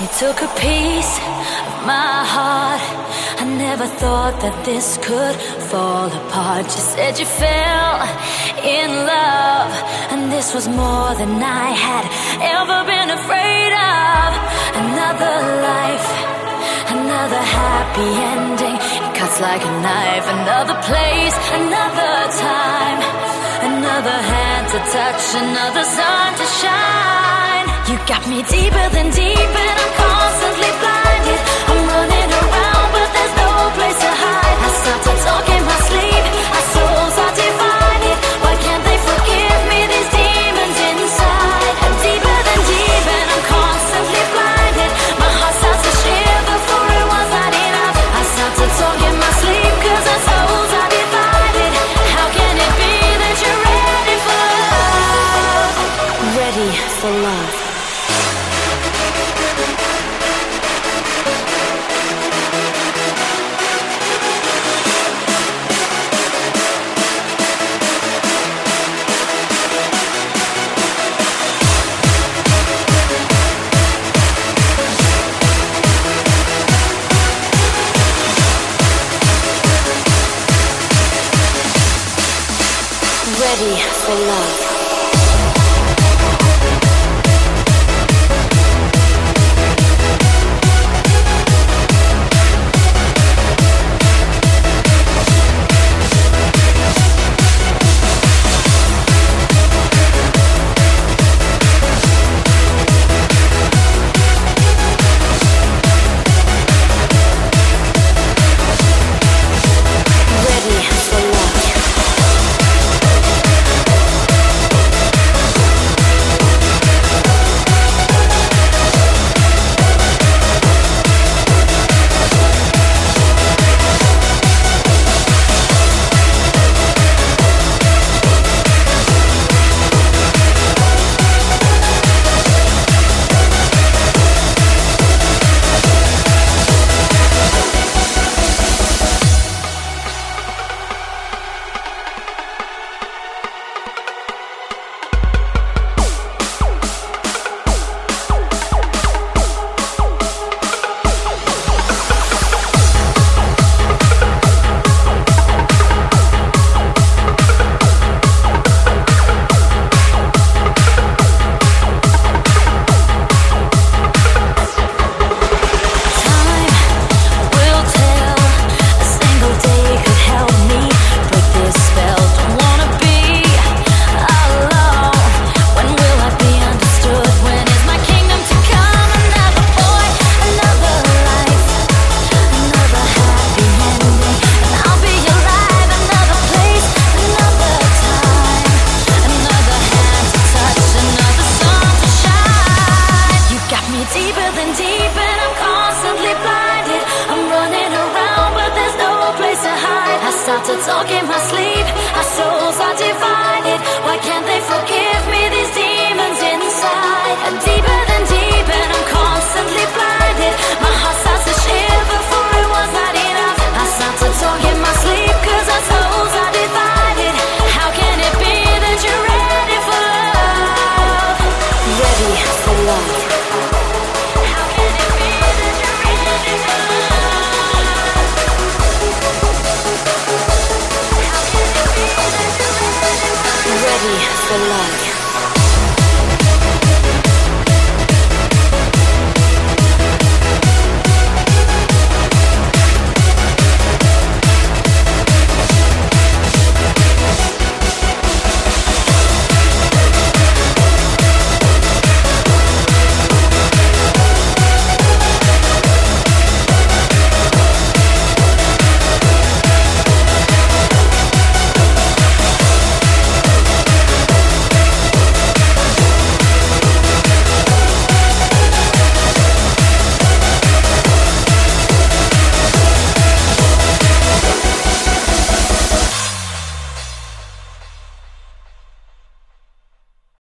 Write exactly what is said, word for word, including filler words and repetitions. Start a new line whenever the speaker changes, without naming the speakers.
You took a piece of my heart. I never thought that this could fall apart. You said you fell in love, and this was more than I had ever been afraid of. Another life, another happy ending. It cuts like a knife. Another place, another time, another hand to touch, another sun to shine. You got me deeper than deep, and I'm constantly blinded. I'm running around, but there's no place to hide. I start to talk in my sleep. Our souls are divided. Why can't they forgive me? These demons inside. I'm deeper than deep, and I'm constantly blinded. My heart starts to shiver, for it was not enough. I start to talk in my sleep, 'cause our souls are divided. How can it be that you're ready for love? Ready for love. Ready for love. Deeper than deep, and I'm constantly blinded. I'm running around, but there's no place to hide. I start to talk in my sleep. Our souls are divided. Why can't they